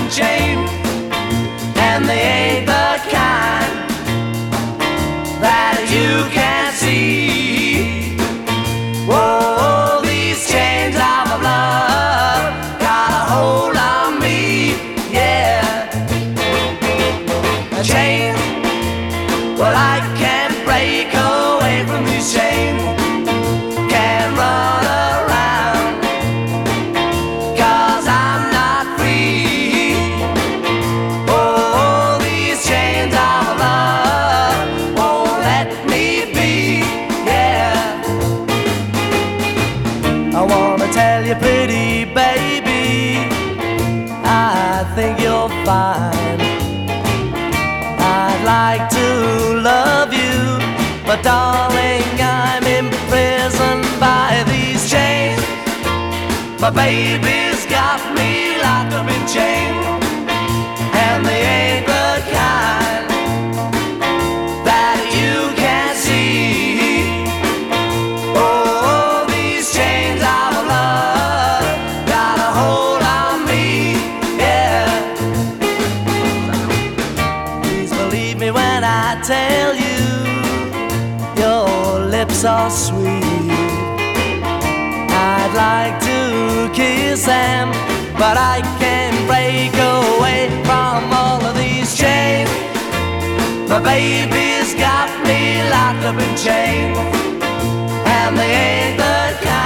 in chains, and they ain't the kind that you can see. Whoa, these chains of love got a hold on me, yeah. A chain, well, I can't break away from these chains. Can't run around, 'cause I'm not free. Oh, these chains of love won't let me be, yeah. I wanna tell you, pretty baby, I think you're fine. I'd like to love you, but darling, I'm imprisoned by these chains. My baby's got me locked up in chains, and they ain't the kind that you can see. Oh, these chains of love got a hold on me, yeah. Please believe me when I tell you, your lips are sweet. I'd like to kiss them, but I can't break away from all of these chains. My baby's got me locked up in chains, and they ain't the kind